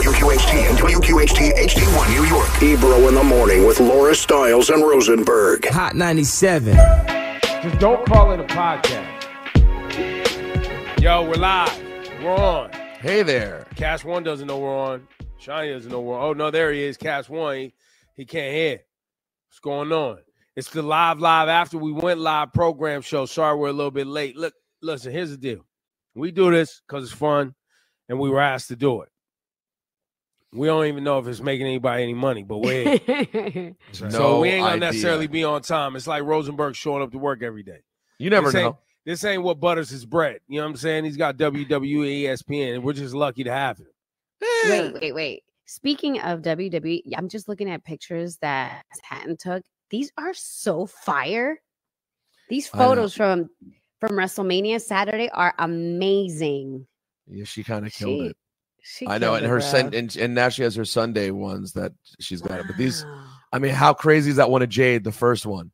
WQHT and WQHT HD1 New York. Ebro in the morning with Laura Stiles and Rosenberg. Hot 97. Just don't call it a podcast. Yo, we're live. We're on. Hey there. Cash One doesn't know we're on. Shiny doesn't know we're on. Oh, no, there he is. Cash One. He can't hear. What's going on? It's the live after we went live program show. Sorry we're a little bit late. Look, listen, here's the deal. We do this because it's fun, and we were asked to do it. We don't even know if it's making anybody any money, but we're here. So we ain't going to necessarily be on time. It's like Rosenberg showing up to work every day. You never know. This ain't what butters his bread. You know what I'm saying? He's got WWE, ESPN, and we're just lucky to have him. Wait. Speaking of WWE, I'm just looking at pictures that Hatton took. These are so fire. These photos from WrestleMania Saturday are amazing. Yeah, she kind of killed it. I know, and now she has her Sunday ones that she's got. But these, I mean, how crazy is that one of Jade, the first one?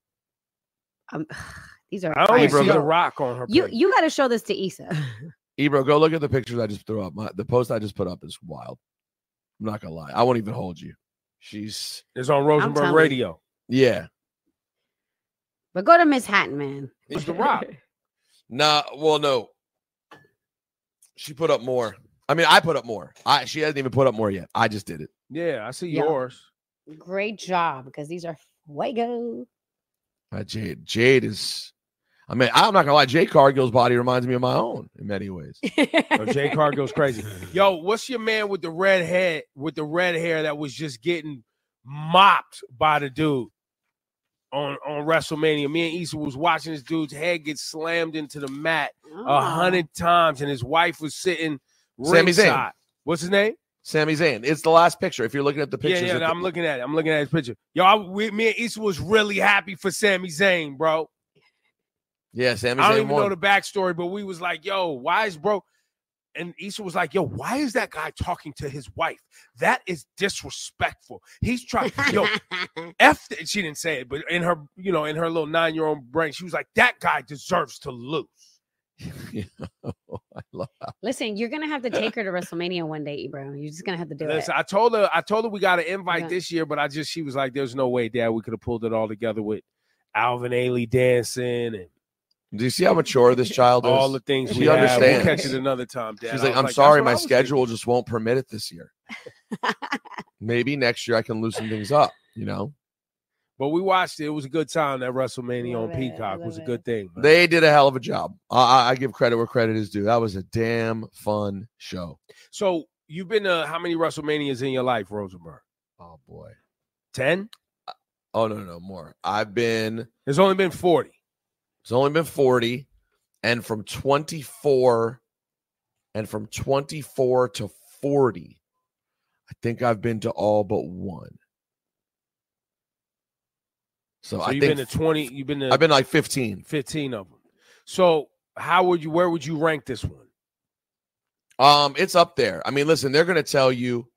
These are. I only see the Rock on her. You got to show this to Issa. Ebro, go look at the pictures I just threw up. The post I just put up is wild. I'm not gonna lie. I won't even hold you. It's on Rosenberg Radio. Yeah. But go to Miss Hatton, man. It's the Rock. No. She put up more. I mean, I put up more. She hasn't even put up more yet. I just did it. Yeah, I see yours. Great job, because these are fuego. Jade is. I mean, I'm not gonna lie. Jade Cargill's body reminds me of my own in many ways. Jade Cargill's crazy. Yo, what's your man with the red hair? With the red hair that was just getting mopped by the dude on WrestleMania. Me and Issa was watching this dude's head get slammed into the mat 100 times, and his wife was sitting Sami ringside. Zayn. What's his name? Sami Zayn. It's the last picture. If you're looking at the pictures, Yeah, I'm looking at it. I'm looking at his picture. Yo, me and Issa was really happy for Sami Zayn, bro. Yeah, Sami Zayn. I don't even know the backstory, but we was like, yo, why is bro? And Issa was like, yo, why is that guy talking to his wife? That is disrespectful. He's trying, yo, she didn't say it, but in her, in her little 9-year-old brain, she was like, that guy deserves to lose. I love that. Listen, you're gonna have to take her to WrestleMania one day, Ebro. You're just gonna have to do it. I told her we got an invite this year, but she was like, there's no way, Dad, we could have pulled it all together with Alvin Ailey dancing and. Do you see how mature this child is? All the things she understands. We'll catch it another time, Dad. She's like, I'm sorry, my schedule just won't permit it this year. Maybe next year I can loosen things up, But we watched it. It was a good time. That WrestleMania on Peacock was a good thing. Man. They did a hell of a job. I give credit where credit is due. That was a damn fun show. So you've been to how many WrestleManias in your life, Rosenberg? Oh, boy. 10? Oh, no, more. There's only been 40. It's only been 40, and from 24 to 40, I think I've been to all but one. So I you've think been to 20. You've been to. I've been like 15. 15 of them. So where would you rank this one? It's up there. I mean, listen, they're going to tell you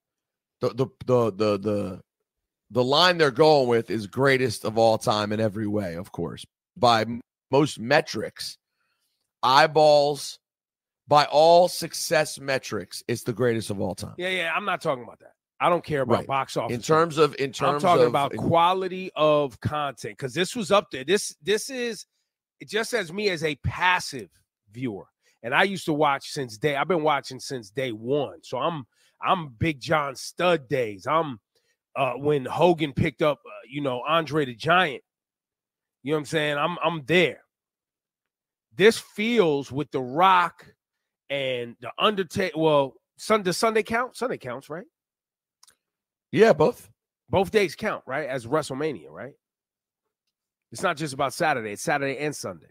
the line they're going with is greatest of all time in every way, of course, by most metrics, eyeballs, by all success metrics, it's the greatest of all time. Yeah. I'm not talking about that. I don't care about box office. In terms of, I'm talking about quality of content, because this was up there. This is it just as me as a passive viewer, and I used to watch I've been watching since day one. So I'm Big John Studd days. I'm when Hogan picked up Andre the Giant. You know what I'm saying? I'm there. This feels with The Rock and The Undertaker. Well, does Sunday count? Sunday counts, right? Yeah, both. Both days count, right? As WrestleMania, right? It's not just about Saturday. It's Saturday and Sunday.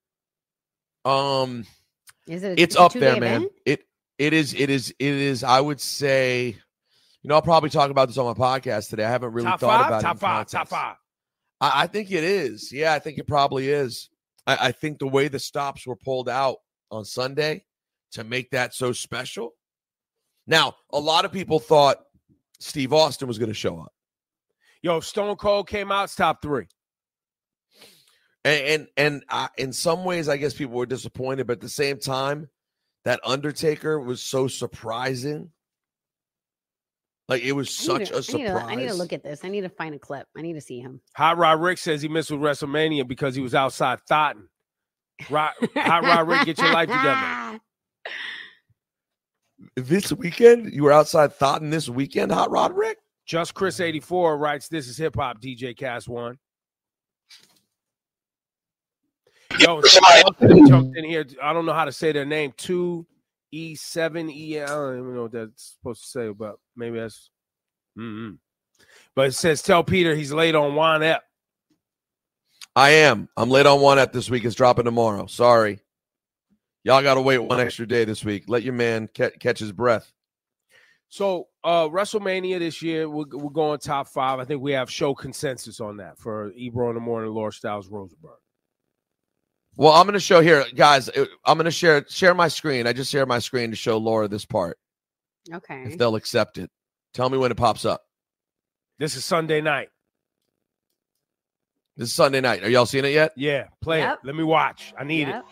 It's up there, man. It is. I would say, I'll probably talk about this on my podcast today. I haven't really thought about it. Top five. I think it is. Yeah, I think it probably is. I think the way the stops were pulled out on Sunday to make that so special. Now, a lot of people thought Steve Austin was going to show up. Yo, Stone Cold came out, it's top 3. And in some ways, I guess people were disappointed, but at the same time, that Undertaker was so surprising Like, it was such a surprise. I need to look at this. I need to find a clip. I need to see him. Hot Rod Rick says he missed with WrestleMania because he was outside thotting. Hot Rod Rick, get your life together. This weekend? You were outside thotting this weekend, Hot Rod Rick? Just Chris 84 writes, "This is hip hop, DJ Cast One." Yo, somebody jumped in here. I don't know how to say their name. 2E7E. I don't even know what that's supposed to say, but maybe that's. But it says, "Tell Peter he's late on Juan Ep." I am. I'm late on One Ep this week. It's dropping tomorrow. Sorry. Y'all got to wait one extra day this week. Let your man catch his breath. So, WrestleMania this year, we're going top 5. I think we have show consensus on that for Ebro in the Morning, Laura Styles, Rosenberg. Well, I'm going to show here, guys. I'm going to share my screen. I just shared my screen to show Laura this part. Okay. If they'll accept it. Tell me when it pops up. This is Sunday night. This is Sunday night. Are y'all seeing it yet? Yeah, play it. Let me watch. I need it.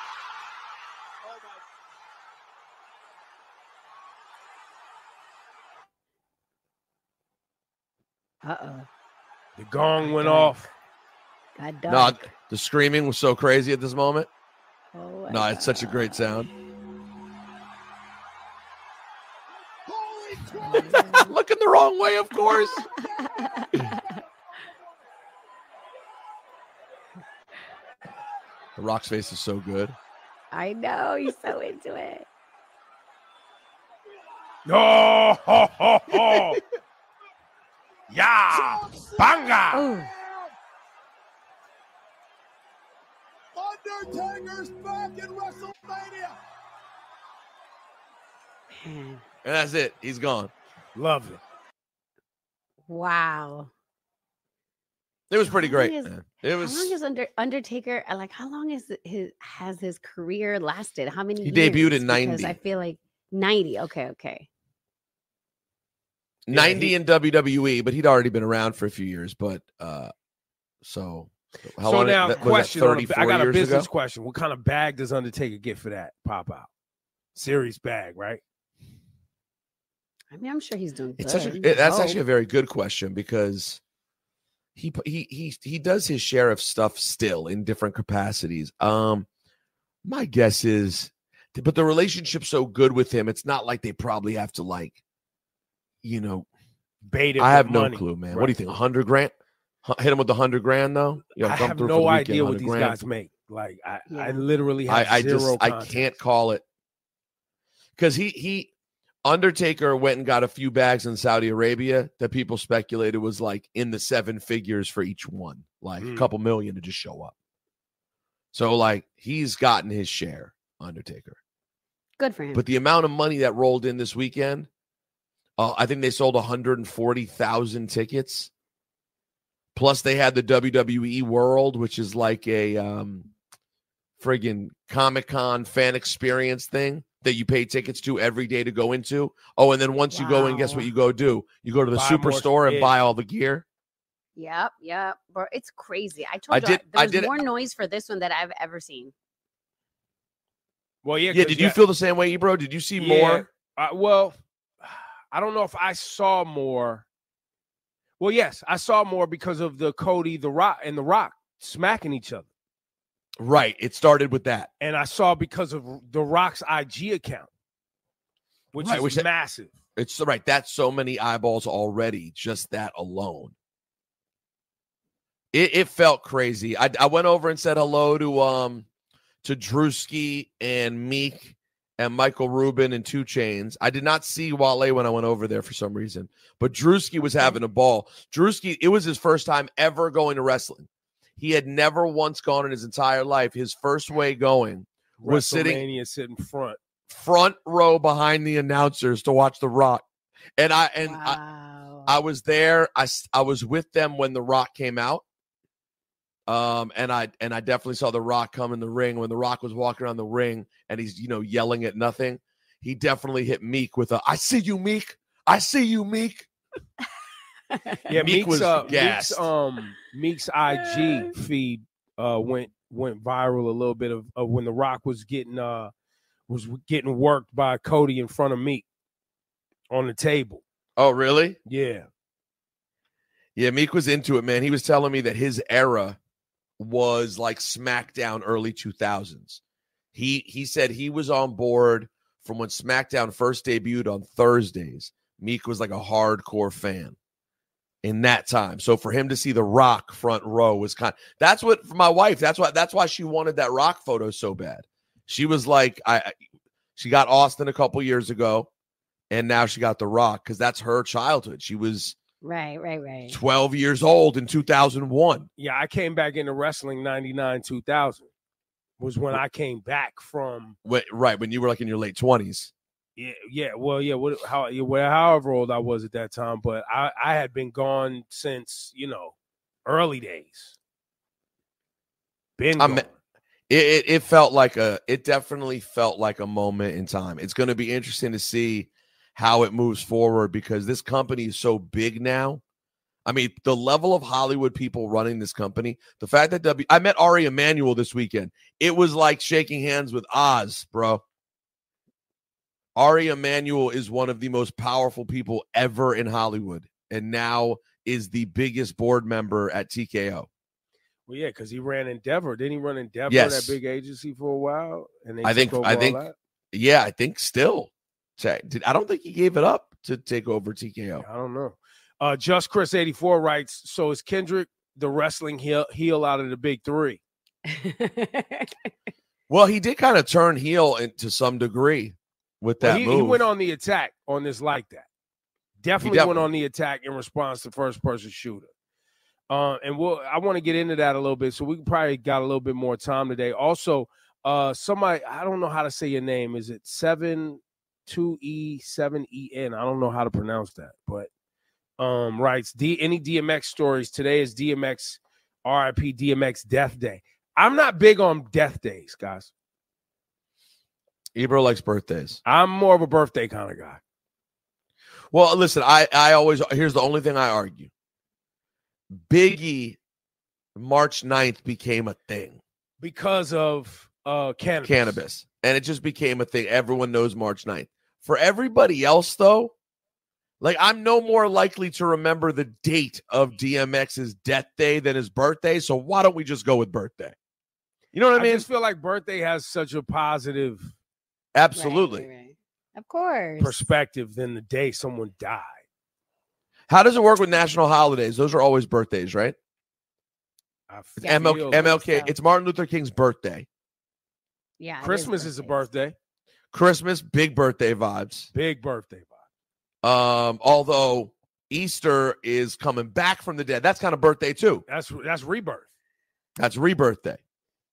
Uh-oh. The gong went off. God done. No, the screaming was so crazy at this moment. Oh, no, it's such a great sound. Looking the wrong way, of course. The Rock's face is so good. I know. He's so into it. No! Ho, ho, ho. Yeah! Banga! Oh. Undertaker's back in WrestleMania. Man. And that's it. He's gone. Love it. Wow. It was pretty great. How long is Undertaker? Like, how long has his career lasted? How many? He years? debuted in 90. Because I feel like 90. Okay. 90 in WWE, but he'd already been around for a few years. But so how long? Now, question. I got a business ago? question. What kind of bag does Undertaker get for that pop out? Serious bag, right? I mean, I'm sure he's doing good. That's actually a very good question because he does his share of stuff still in different capacities. My guess is, but the relationship's so good with him, it's not like they probably have to bait him. I have no money. clue, man. Right. What do you think? $100,000? Hit him with $100,000 though. I have no idea what these guys make. Like I literally have zero I context. can't call it because he Undertaker went and got a few bags in Saudi Arabia that people speculated was like in the 7 figures for each one, like a couple million to just show up. So like he's gotten his share, Undertaker. Good for him. But the amount of money that rolled in this weekend, I think they sold 140,000 tickets. Plus they had the WWE World, which is like a friggin' Comic-Con fan experience thing that you pay tickets to every day to go into. Oh, and then once you go in, guess what you go do? You go to the superstore and buy all the gear. Yep. Bro, it's crazy. I told you there was more noise for this one that I've ever seen. Well, yeah. Yeah, did you feel the same way, Ebro? Did you see more? Well, I don't know if I saw more. Well, yes, I saw more because of the Cody, The Rock smacking each other. Right. It started with that. And I saw because of The Rock's IG account, which is massive. It's right. That's so many eyeballs already, just that alone. It felt crazy. I went over and said hello to Drewski and Meek and Michael Rubin and 2 Chainz. I did not see Wale when I went over there for some reason, but Drewski was having a ball. Drewski, it was his first time ever going to wrestling. He had never once gone in his entire life. His first way going was sitting front row behind the announcers to watch The Rock. And I was there. I was with them when The Rock came out. And I definitely saw The Rock come in the ring when The Rock was walking around the ring and he's, yelling at nothing. He definitely hit Meek with I see you, Meek. I see you, Meek. Yeah, Meek was gassed. Meek's IG feed went viral a little bit of when The Rock was getting worked by Cody in front of Meek on the table. Oh, really? Yeah. Yeah, Meek was into it, man. He was telling me that his era was like SmackDown early 2000s. He said he was on board from when SmackDown first debuted on Thursdays. Meek was like a hardcore fan in that time. So for him to see The Rock front row was that's what for my wife. That's why she wanted that Rock photo so bad. She was like, she got Austin a couple years ago, and now she got The Rock because that's her childhood. She was right 12 years old in 2001. Yeah, I came back into wrestling 99, 2000 was when I came back from. When you were like in your late 20s. However old I was at that time, but I had been gone since, early days. Gone. It definitely felt like a moment in time. It's going to be interesting to see how it moves forward because this company is so big now. I mean, the level of Hollywood people running this company, the fact that I met Ari Emanuel this weekend. It was like shaking hands with Oz, bro. Ari Emanuel is one of the most powerful people ever in Hollywood and now is the biggest board member at TKO. Well, yeah, because he ran Endeavor. Didn't he run Endeavor, yes. that big agency for a while? And I think still. I don't think he gave it up to take over TKO. I don't know. Just Chris 84 writes, so is Kendrick the wrestling heel out of the big three? Well, he did kind of turn heel to some degree with that move. He went on the attack on this like that. Definitely went on the attack in response to first-person shooter. And I want to get into that a little bit, so we probably got a little bit more time today. Also, somebody, I don't know how to say your name. Is it 7-2-E-7-E-N? I don't know how to pronounce that, but writes, any DMX stories? Today is DMX, RIP DMX Death Day. I'm not big on death days, guys. Ebro likes birthdays. I'm more of a birthday kind of guy. Well, listen, I always, here's the only thing I argue. Biggie, March 9th became a thing. Because of cannabis. And it just became a thing. Everyone knows March 9th. For everybody else, though, like I'm no more likely to remember the date of DMX's death day than his birthday. So why don't we just go with birthday? You know what I mean? I just feel like birthday has such a positive, absolutely, right. Of course, perspective than the day someone died. How does it work with national holidays? Those are always birthdays, right? MLK. So. It's Martin Luther King's birthday. Yeah. Christmas is a birthday. Christmas, big birthday vibes. Big birthday vibes. Although Easter is coming back from the dead. That's kind of birthday too. That's rebirth. That's rebirth day.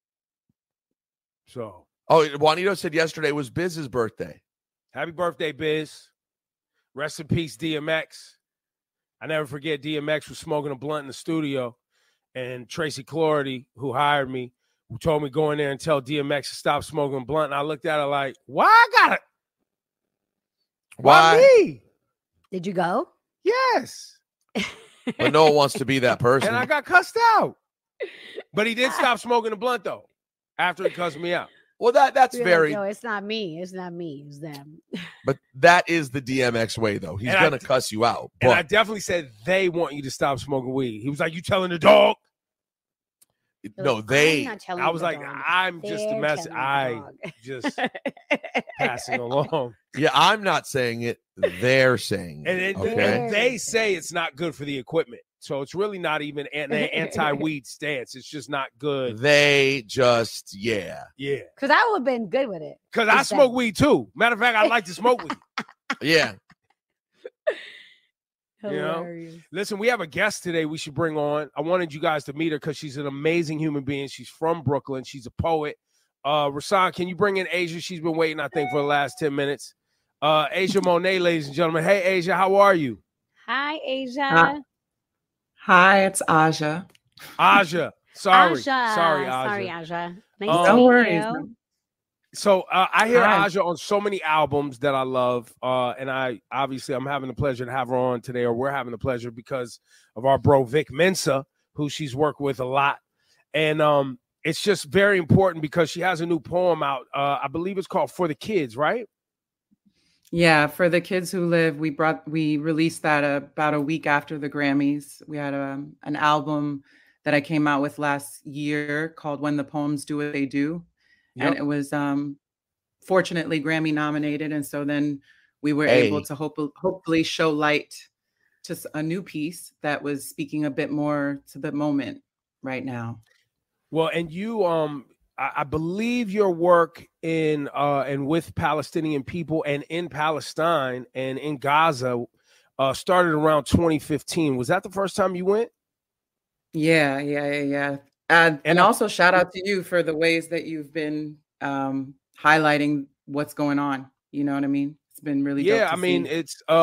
So. Oh, Juanito said yesterday was Biz's birthday. Happy birthday, Biz. Rest in peace, DMX. I never forget DMX was smoking a blunt in the studio, and Tracy Clarity, who hired me, who told me go in there and tell DMX to stop smoking a blunt. And I looked at her like, why I got it? Why me? Did you go? Yes. But no one wants to be that person. And I got cussed out. But he did stop smoking the blunt, though, after he cussed me out. Well, that's very. No, it's not me. It's not me. It's them. But that is the DMX way, though. He's going to cuss you out. And I definitely said they want you to stop smoking weed. He was like, you telling the dog? No, they. I was like, I'm just a mess. I just passing along. Yeah, I'm not saying it. They're saying it. And they say it's not good for the equipment. So it's really not even an anti-weed stance. It's just not good. They just, yeah. Because I would have been good with it. Because I smoke weed too. Matter of fact, I like to smoke weed. Yeah. Hilarious. Listen, we have a guest today we should bring on. I wanted you guys to meet her because she's an amazing human being. She's from Brooklyn. She's a poet. Rasan, can you bring in Asia? She's been waiting, I think, for the last 10 minutes. Asia Monet, ladies and gentlemen. Hey, Asia, how are you? Hi, Asia. Hi, it's Aja. Aja. Sorry, Aja. Sorry, Aja. Nice no worries. So I hear Aja on so many albums that I love, and I'm having the pleasure to have her on today, or we're having the pleasure because of our bro Vic Mensa, who she's worked with a lot, and it's just very important because she has a new poem out. I believe it's called "For the Kids," right? Yeah, for the kids who live, we released that about a week after the Grammys. We had an album that I came out with last year called When the Poems Do What They Do. And Yep. it was fortunately Grammy nominated. And so then we were Hey. able to hopefully show light to a new piece that was speaking a bit more to the moment right now. Well, and you I believe your work in and with Palestinian people and in Palestine and in Gaza started around 2015. Was that the first time you went? Yeah. And also shout out to you for the ways that you've been highlighting what's going on. You know what I mean? It's been really dope to I mean, see.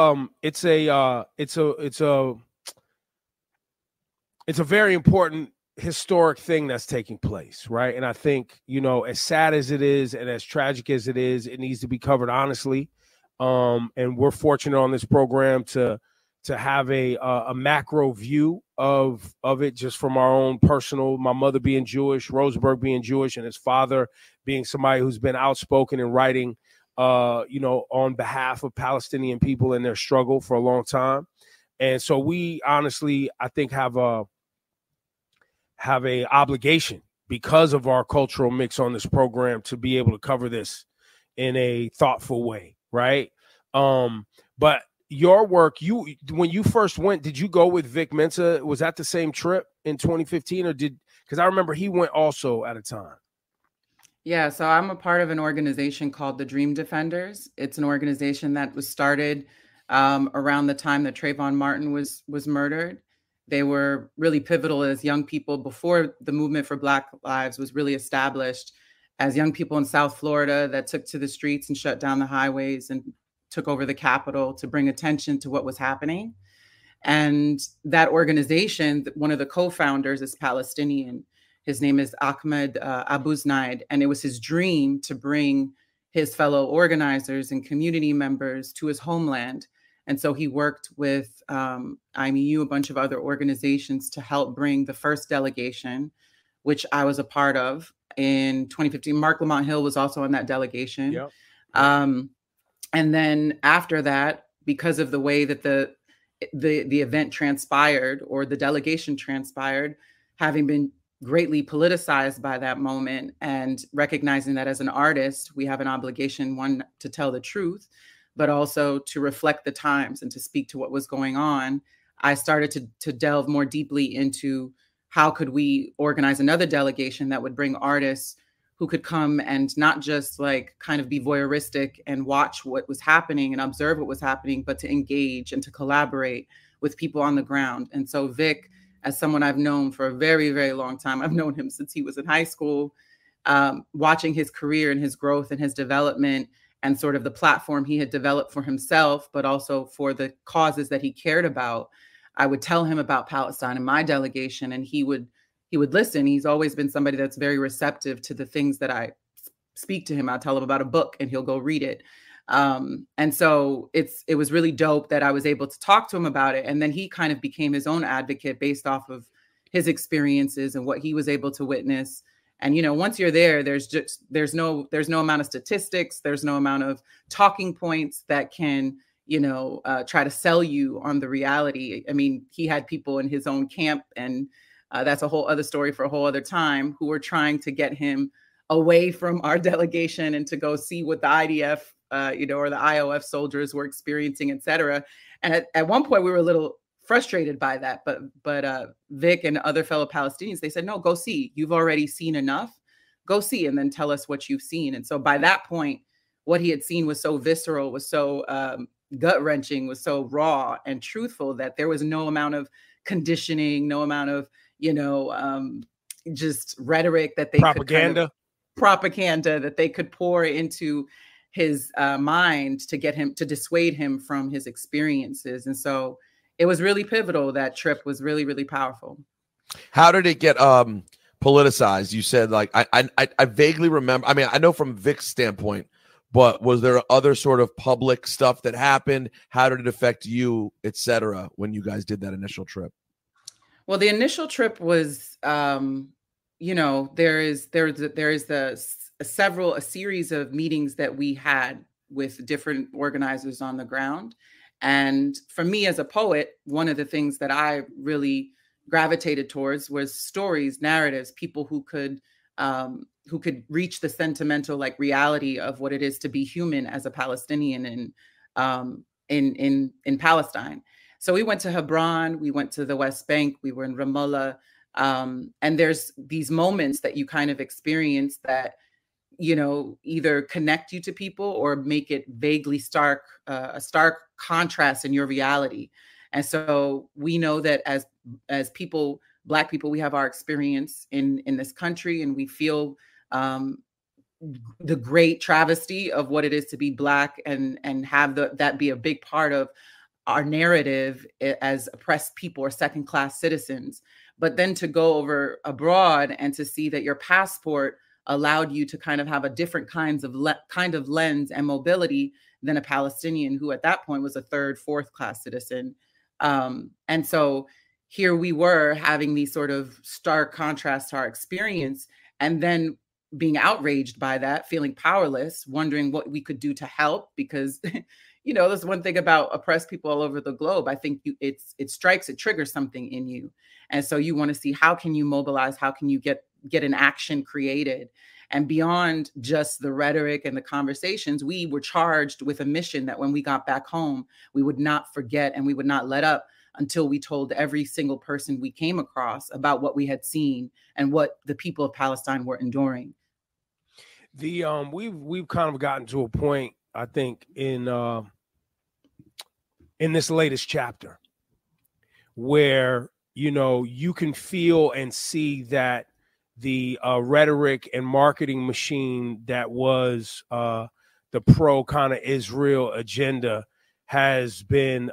it's a very important historic thing that's taking place, right? And I think, as sad as it is and as tragic as it is, it needs to be covered honestly. And we're fortunate on this program to have a macro view of it, just from our own personal, my mother being Jewish, Rosenberg being Jewish, and his father being somebody who's been outspoken in writing on behalf of Palestinian people and their struggle for a long time. And so we honestly, I think, have a obligation, because of our cultural mix on this program, to be able to cover this in a thoughtful way, right? But your work, when you first went, did you go with Vic Mensa? Was that the same trip in 2015, or because I remember he went also at a time? Yeah, so I'm a part of an organization called the Dream Defenders. It's an organization that was started around the time that Trayvon Martin was murdered. They were really pivotal as young people before the movement for Black Lives was really established, as young people in South Florida that took to the streets and shut down the highways and took over the Capitol to bring attention to what was happening. And that organization, one of the co-founders is Palestinian. His name is Ahmed Abuznaid, and it was his dream to bring his fellow organizers and community members to his homeland. And so he worked with IMU, a bunch of other organizations, to help bring the first delegation, which I was a part of in 2015. Mark Lamont Hill was also on that delegation. Yep. And then after that, because of the way that the event transpired, or the delegation transpired, having been greatly politicized by that moment, and recognizing that as an artist, we have an obligation, one, to tell the truth, but also to reflect the times and to speak to what was going on, I started to delve more deeply into how could we organize another delegation that would bring artists who could come and not just like kind of be voyeuristic and watch what was happening and observe what was happening, but to engage and to collaborate with people on the ground. And so Vic, as someone I've known for a very, very long time, I've known him since he was in high school, watching his career and his growth and his development, and sort of the platform he had developed for himself, but also for the causes that he cared about. I would tell him about Palestine and my delegation, and he would listen. He's always been somebody that's very receptive to the things that I speak to him. I'll tell him about a book and he'll go read it. And so it was really dope that I was able to talk to him about it. And then he kind of became his own advocate based off of his experiences and what he was able to witness. And, once you're there, there's no amount of statistics. There's no amount of talking points that can, try to sell you on the reality. I mean, he had people in his own camp, and that's a whole other story for a whole other time, who were trying to get him away from our delegation and to go see what the IDF, or the IOF soldiers were experiencing, et cetera. And at one point we were a little frustrated by that, but Vic and other fellow Palestinians, they said, no, go see. You've already seen enough. Go see, and then tell us what you've seen. And so by that point, what he had seen was so visceral, was so gut-wrenching, was so raw and truthful, that there was no amount of conditioning, no amount of, just rhetoric that they propaganda that they could pour into his mind to get him to dissuade him from his experiences. And so it was really pivotal. That trip was really, really powerful. How did it get politicized? You said, like, I vaguely remember. I mean, I know from Vic's standpoint, but was there other sort of public stuff that happened? How did it affect you, et cetera, when you guys did that initial trip? Well, the initial trip was, there is a series of meetings that we had with different organizers on the ground. And for me as a poet, one of the things that I really gravitated towards was stories, narratives, people who could reach the sentimental like reality of what it is to be human as a Palestinian in Palestine. So we went to Hebron, we went to the West Bank, we were in Ramallah, and there's these moments that you kind of experience that, you know, either connect you to people or make it vaguely stark, a stark contrast in your reality. And so we know that as people, Black people, we have our experience in this country, and we feel the great travesty of what it is to be Black, and have that be a big part of our narrative as oppressed people or second-class citizens. But then to go over abroad and to see that your passport allowed you to kind of have a different kind of lens and mobility than a Palestinian who at that point was a third, fourth class citizen. And so here we were having these sort of stark contrasts to our experience, and then being outraged by that, feeling powerless, wondering what we could do to help, because you know, there's one thing about oppressed people all over the globe. I think it triggers something in you. And so you want to see, how can you mobilize? How can you get an action created? And beyond just the rhetoric and the conversations, we were charged with a mission that when we got back home, we would not forget and we would not let up until we told every single person we came across about what we had seen and what the people of Palestine were enduring. We've kind of gotten to a point, I think, in this latest chapter where, you know, you can feel and see that the rhetoric and marketing machine that was the pro kind of Israel agenda has been,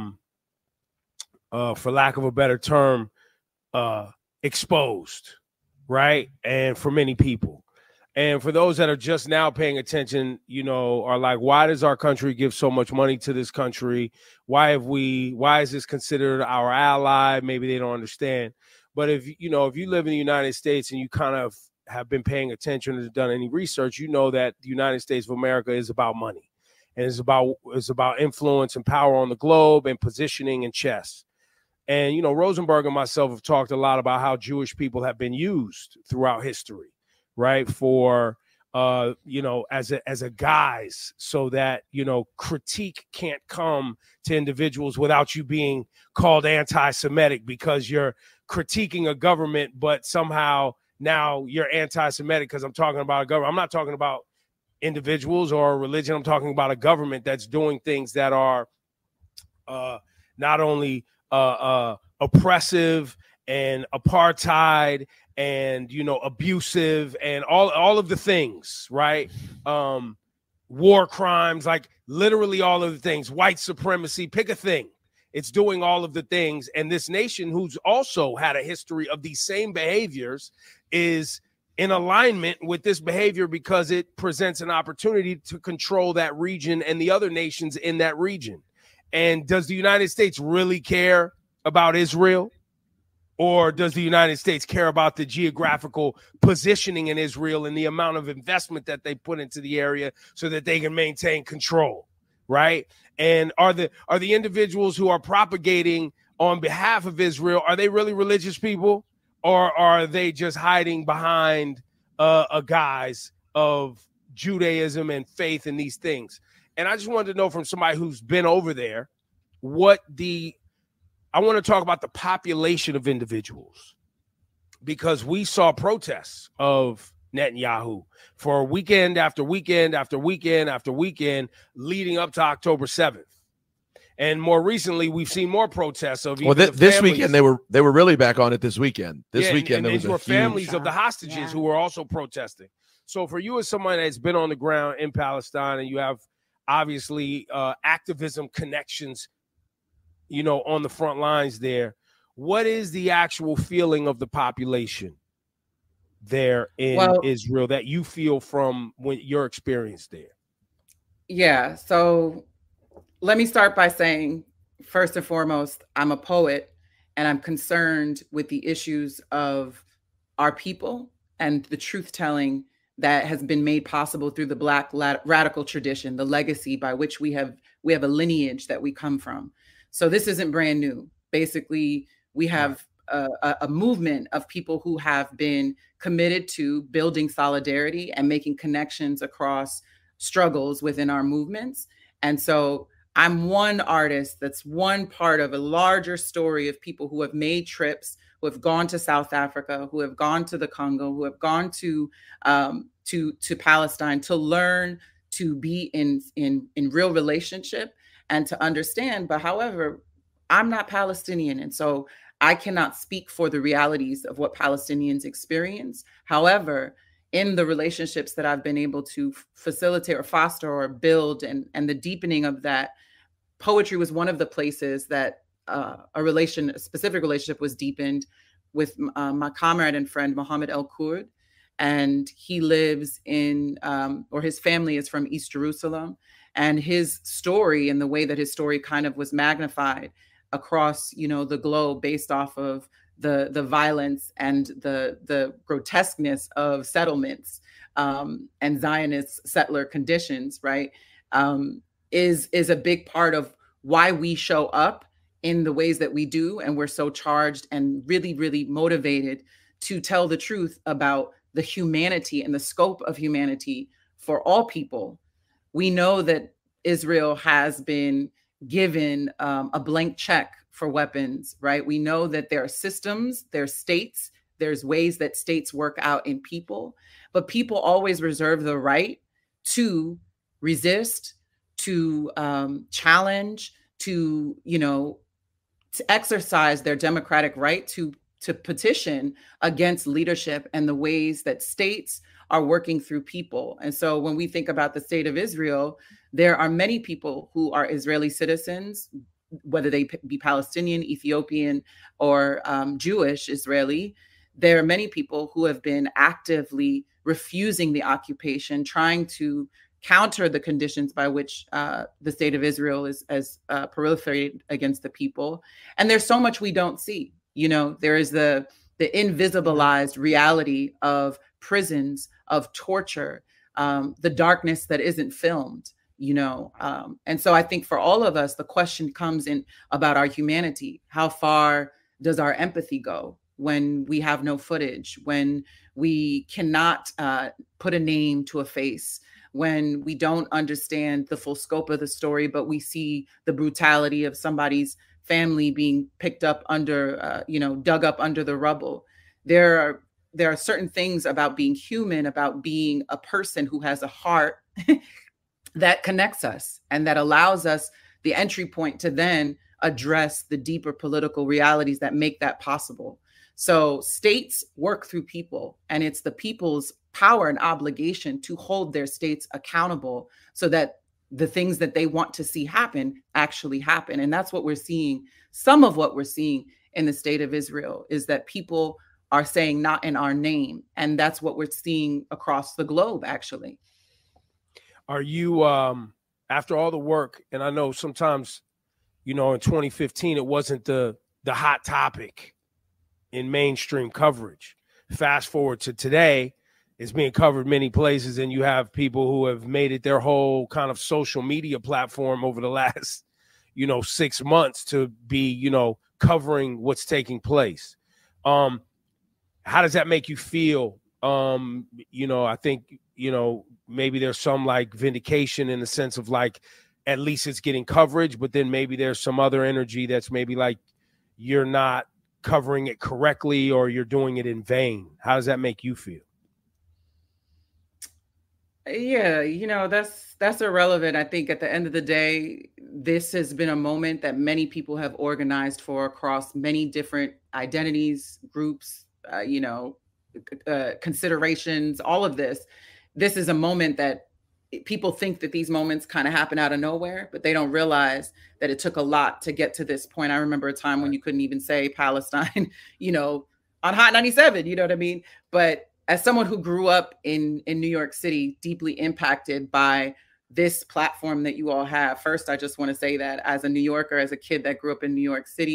for lack of a better term, exposed, right? And for many people. And for those that are just now paying attention, you know, are like, why does our country give so much money to this country? Why is this considered our ally? Maybe they don't understand. But if you live in the United States and you kind of have been paying attention or done any research, you know that the United States of America is about money, and it's about influence and power on the globe and positioning and chess. And, you know, Rosenberg and myself have talked a lot about how Jewish people have been used throughout history, right? For, you know, as a guise, so that, you know, critique can't come to individuals without you being called anti-Semitic because you're critiquing a government, but somehow now you're anti-Semitic because I'm talking about a government. I'm not talking about individuals or religion. I'm talking about a government that's doing things that are not only oppressive and apartheid and, you know, abusive and all of the things, right? War crimes, like literally all of the things, white supremacy, pick a thing. It's doing all of the things. And this nation, who's also had a history of these same behaviors, is in alignment with this behavior because it presents an opportunity to control that region and the other nations in that region. And does the United States really care about Israel? Or does the United States care about the geographical positioning in Israel and the amount of investment that they put into the area so that they can maintain control, right? And are the individuals who are propagating on behalf of Israel, are they really religious people? Or are they just hiding behind a guise of Judaism and faith and these things? And I just wanted to know from somebody who's been over there, I want to talk about the population of individuals, because we saw protests of Netanyahu for weekend after weekend after weekend after weekend leading up to October 7th. And more recently, we've seen more protests of this weekend. They were really back on it this weekend. This weekend, and these were families of the hostages who were also protesting. So for you as someone that's been on the ground in Palestine, and you have obviously activism connections, you know, on the front lines there, what is the actual feeling of the population there in Israel that you feel from your experience there? Yeah, so let me start by saying, first and foremost, I'm a poet, and I'm concerned with the issues of our people and the truth-telling that has been made possible through the Black radical tradition, the legacy by which we have a lineage that we come from. So this isn't brand new. Basically, we have a movement of people who have been committed to building solidarity and making connections across struggles within our movements. And so I'm one artist that's one part of a larger story of people who have made trips, who have gone to South Africa, who have gone to the Congo, who have gone to Palestine to learn to be in real relationship and to understand. But however, I'm not Palestinian, and so I cannot speak for the realities of what Palestinians experience. However, in the relationships that I've been able to facilitate or foster or build and the deepening of that, poetry was one of the places that a specific relationship was deepened with my comrade and friend, Mohammed El Kurd. And he lives in, or his family is from East Jerusalem. And his story and the way that his story kind of was magnified across, the globe based off of the violence and the grotesqueness of settlements and Zionist settler conditions, right, is a big part of why we show up in the ways that we do. And we're so charged and really, really motivated to tell the truth about the humanity and the scope of humanity for all people. We know that Israel has been given a blank check for weapons, right? We know that there are systems, there's states, there's ways that states work out in people, but people always reserve the right to resist, to challenge, to exercise their democratic right to petition against leadership and the ways that states are working through people. And so when we think about the state of Israel, there are many people who are Israeli citizens, whether they be Palestinian, Ethiopian, or Jewish Israeli. There are many people who have been actively refusing the occupation, trying to counter the conditions by which the state of Israel is proliferated against the people. And there's so much we don't see. There is the invisibilized reality of prisons, of torture, the darkness that isn't filmed, and so I think for all of us, the question comes in about our humanity. How far does our empathy go when we have no footage, when we cannot put a name to a face, when we don't understand the full scope of the story, but we see the brutality of somebody's family being picked up under, dug up under the rubble. There are certain things about being human, about being a person who has a heart that connects us and that allows us the entry point to then address the deeper political realities that make that possible. So states work through people, and it's the people's power and obligation to hold their states accountable so that the things that they want to see happen actually happen. And that's what we're seeing. Some of what we're seeing in the state of Israel is that people are saying not in our name. And that's what we're seeing across the globe, actually. Are you, after all the work, and I know sometimes, in 2015, it wasn't the hot topic in mainstream coverage. Fast forward to today, it's being covered many places, and you have people who have made it their whole kind of social media platform over the last, 6 months to be, covering what's taking place. How does that make you feel? I think, maybe there's some like vindication in the sense of like, at least it's getting coverage, but then maybe there's some other energy that's maybe like you're not covering it correctly or you're doing it in vain. How does that make you feel? Yeah, that's irrelevant. I think at the end of the day, this has been a moment that many people have organized for across many different identities, groups, considerations, all of this. This is a moment that people think that these moments kind of happen out of nowhere, but they don't realize that it took a lot to get to this point. I remember a time when you couldn't even say Palestine, on Hot 97, you know what I mean? But as someone who grew up in New York City, deeply impacted by this platform that you all have, first, I just want to say that as a New Yorker, as a kid that grew up in New York City,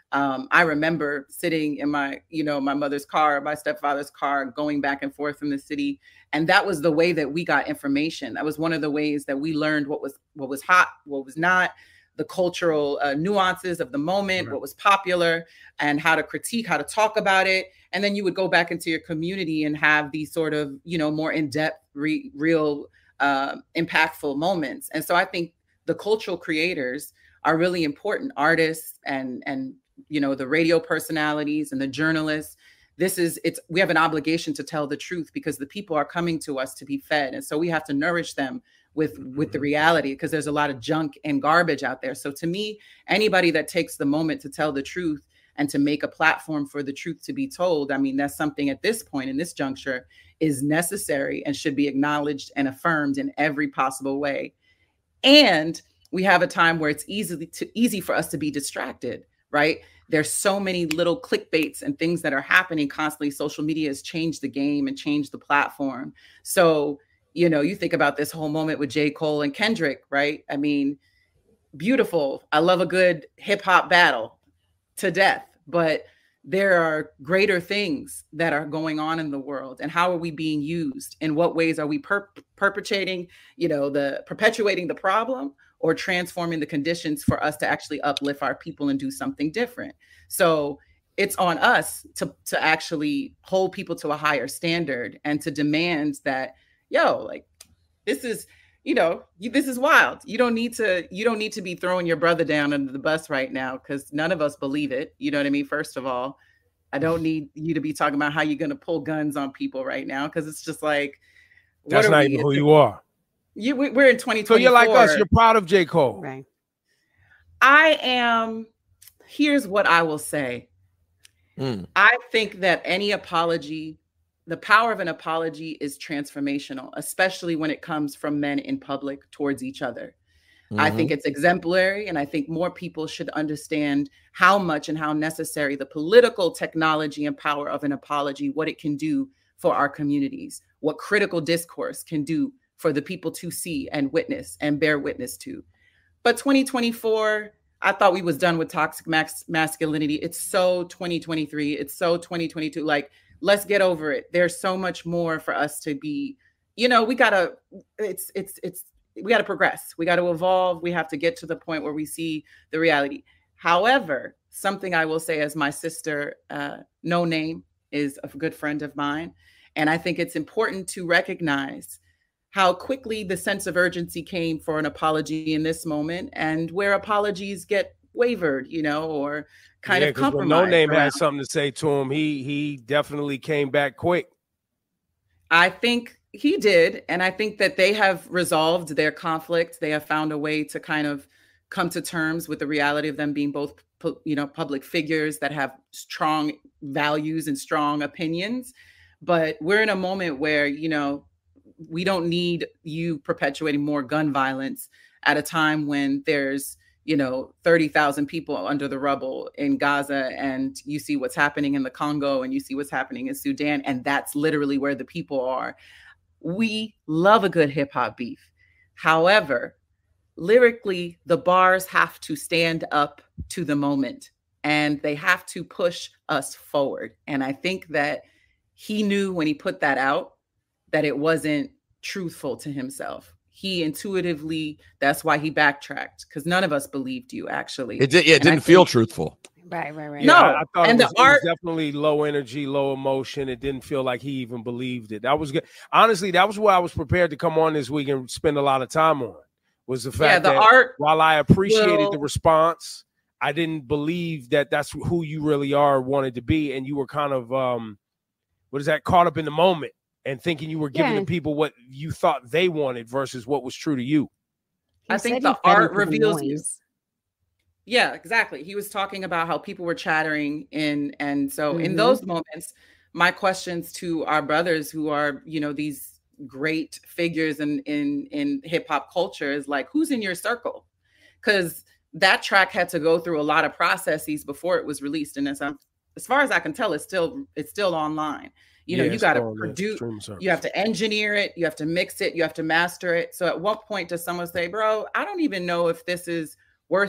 I remember sitting in my, my mother's car, my stepfather's car, going back and forth from the city. And that was the way that we got information. That was one of the ways that we learned what was hot, what was not, the cultural nuances of the moment, what was popular, and how to critique, how to talk about it. And then you would go back into your community and have these sort of, more in-depth, real impactful moments. And so I think the cultural creators are really important, artists and the radio personalities and the journalists. We have an obligation to tell the truth because the people are coming to us to be fed. And so we have to nourish them with the reality, because there's a lot of junk and garbage out there. So to me, anybody that takes the moment to tell the truth and to make a platform for the truth to be told, I mean, that's something at this point in this juncture is necessary and should be acknowledged and affirmed in every possible way. And we have a time where it's easy for us to be distracted, right? There's so many little clickbaits and things that are happening constantly. Social media has changed the game and changed the platform. So, you think about this whole moment with J. Cole and Kendrick, right? I mean, beautiful. I love a good hip hop battle to death, but there are greater things that are going on in the world. And how are we being used? In what ways are we perpetuating the problem, or transforming the conditions for us to actually uplift our people and do something different? So it's on us to actually hold people to a higher standard and to demand that, this is, this is wild. You don't need to be throwing your brother down under the bus right now, because none of us believe it. You know what I mean? First of all, I don't need you to be talking about how you're going to pull guns on people right now, because it's just like, that's not even who you are. We're in 2024. So you're like us. You're proud of J. Cole. Right. I am. Here's what I will say. I think that any apology, the power of an apology is transformational, especially when it comes from men in public towards each other. I think it's exemplary, and I think more people should understand how much and how necessary the political technology and power of an apology, what it can do for our communities, what critical discourse can do for the people to see and witness and bear witness to. But 2024, I thought we was done with toxic masculinity. It's so 2023. It's so 2022. Like, let's get over it. There's so much more for us to be, we gotta progress. We gotta evolve. We have to get to the point where we see the reality. However, something I will say, as my sister, No Name, is a good friend of mine. And I think it's important to recognize how quickly the sense of urgency came for an apology in this moment, and where apologies get wavered, or kind of compromised. No Name had something to say to him. He definitely came back quick. I think he did. And I think that they have resolved their conflict. They have found a way to kind of come to terms with the reality of them being both, public figures that have strong values and strong opinions. But we're in a moment where, we don't need you perpetuating more gun violence at a time when there's, 30,000 people under the rubble in Gaza, and you see what's happening in the Congo, and you see what's happening in Sudan. And that's literally where the people are. We love a good hip hop beef. However, lyrically, the bars have to stand up to the moment, and they have to push us forward. And I think that he knew when he put that out that it wasn't truthful to himself. He intuitively, that's why he backtracked, because none of us believed you, actually. It didn't feel truthful. Right. No, I thought and it was definitely low energy, low emotion. It didn't feel like he even believed it. That was good. Honestly, that was what I was prepared to come on this week and spend a lot of time on, was the fact that art, while I appreciated the response, I didn't believe that that's who you really are, wanted to be. And you were kind of, caught up in the moment and thinking you were giving the people what you thought they wanted versus what was true to you. I think the art reveals you. Yeah, exactly. He was talking about how people were chattering and so in those moments, my questions to our brothers who are, these great figures in hip hop culture is like, who's in your circle? Because that track had to go through a lot of processes before it was released. And as far as I can tell, it's still online. You got to produce, you have to engineer it, you have to mix it, you have to master it. So at what point does someone say, bro, I don't even know if this is worth it?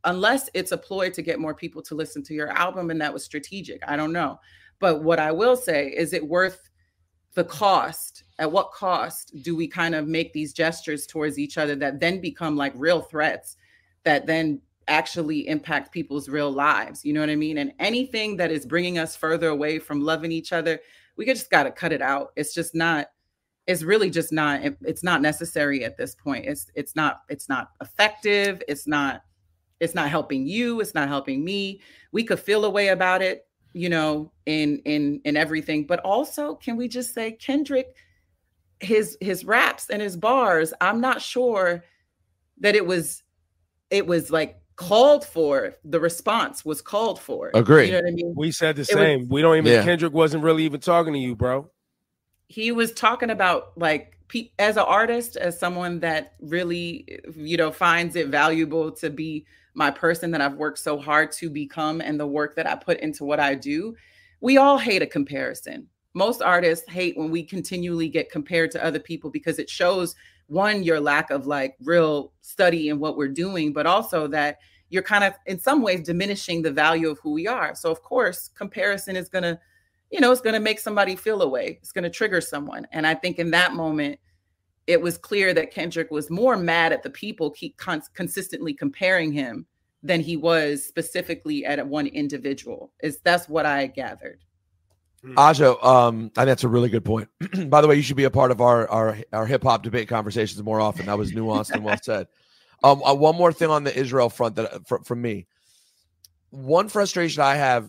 unless it's a ploy to get more people to listen to your album, and that was strategic. I don't know. But what I will say, is it worth the cost? At what cost do we kind of make these gestures towards each other that then become like real threats that then actually impact people's real lives? You know what I mean? And anything that is bringing us further away from loving each other, we just got to cut it out. It's just not, it's really just not, it's not necessary at this point. It's not effective. It's not helping you. It's not helping me. We could feel a way about it, you know, in everything. But also, can we just say Kendrick, his raps and his bars, I'm not sure that it was like called for. The response was called for. Agree. You know what I mean? We said the same. We don't even, Yeah. Kendrick wasn't really even talking to you, bro. He was talking about, like, as an artist, as someone that really, you know, finds it valuable to be my person that I've worked so hard to become, and the work that I put into what I do. We all hate a comparison. Most artists hate when we continually get compared to other people, because it shows, one, your lack of like real study in what we're doing, but also that you're kind of in some ways diminishing the value of who we are. So of course, comparison is going to, you know, it's going to make somebody feel a way. It's going to trigger someone. And I think in that moment, it was clear that Kendrick was more mad at the people keep consistently comparing him than he was specifically at one individual. That's what I gathered. Ajo, I think that's a really good point. By the way, you should be a part of our hip hop debate conversations more often. That was nuanced and well said. One more thing on the Israel front that from me. One frustration I have